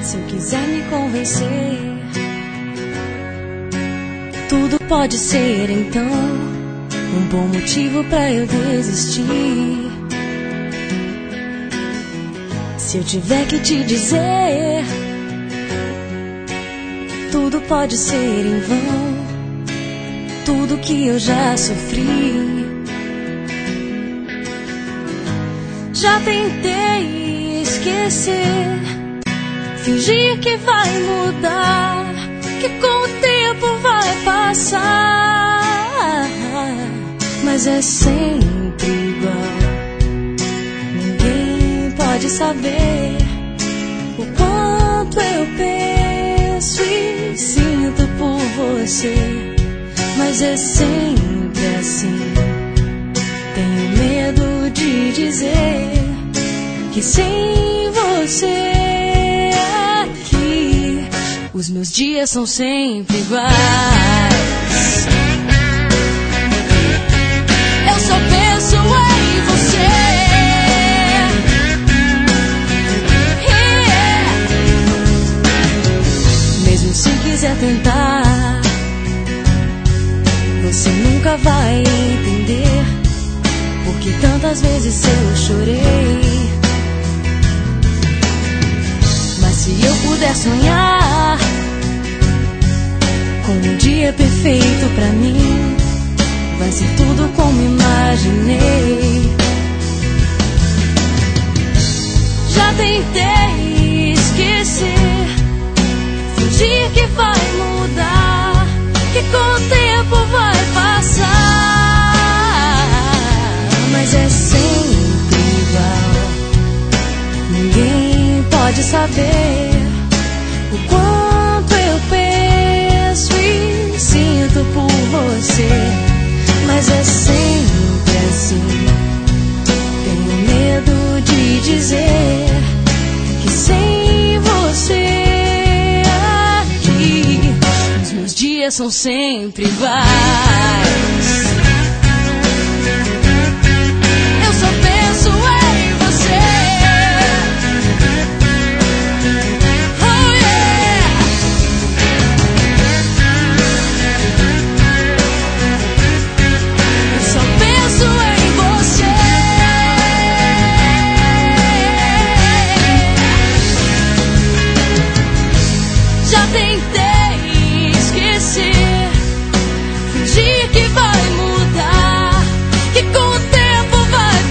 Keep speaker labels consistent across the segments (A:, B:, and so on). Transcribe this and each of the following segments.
A: Se eu quiser me convencer, tudo pode ser então um bom motivo pra eu desistir. Se eu tiver que te dizer, tudo pode ser em vão, tudo que eu já sofri. Já tentei esquecer, fingir que vai mudar, que com o tempo vai passar, mas é sempre igual. Ninguém pode saber o quanto eu penso e sinto por você, mas é sempre assim. Tenho medo de dizer que sem você aqui os meus dias são sempre iguais. Eu só penso em você, mesmo se quiser tentar, você nunca vai entender porque tantas vezes eu chorei. Mas se eu puder sonhar com um dia perfeito pra mim, vai ser tudo como imaginei. Já tentei esquecer, fingir que vai mudar, que com o tempo vai passar, mas é sempre igual. Ninguém pode saber o quanto eu penso e sinto por você, mas é sempre assim. Tenho medo de dizer que sem você aqui os meus dias são sempre iguais. Eu só penso em você. Oh yeah. Eu só penso em você. Já tentei esquecer, fingir que vai mudar, que com o tempo vai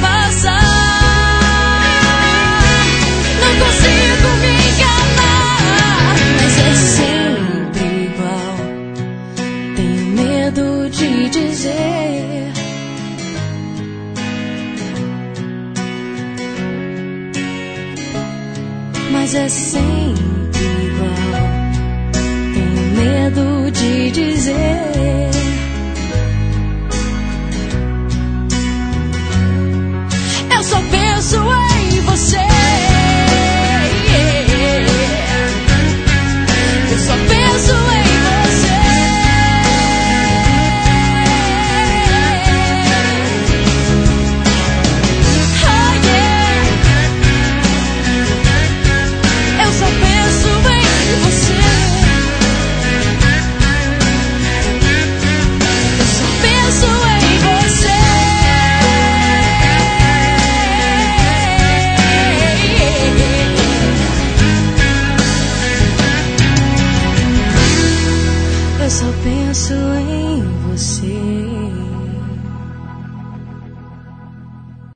A: passar. Não consigo me enganar, mas é sempre igual. Tenho medo de dizer mas é sempre igual. Tenho medo de dizer eu só penso em você. Eu só penso em você. Oh yeah. Eu só penso em você. Eu só penso em você. Eu só penso em você.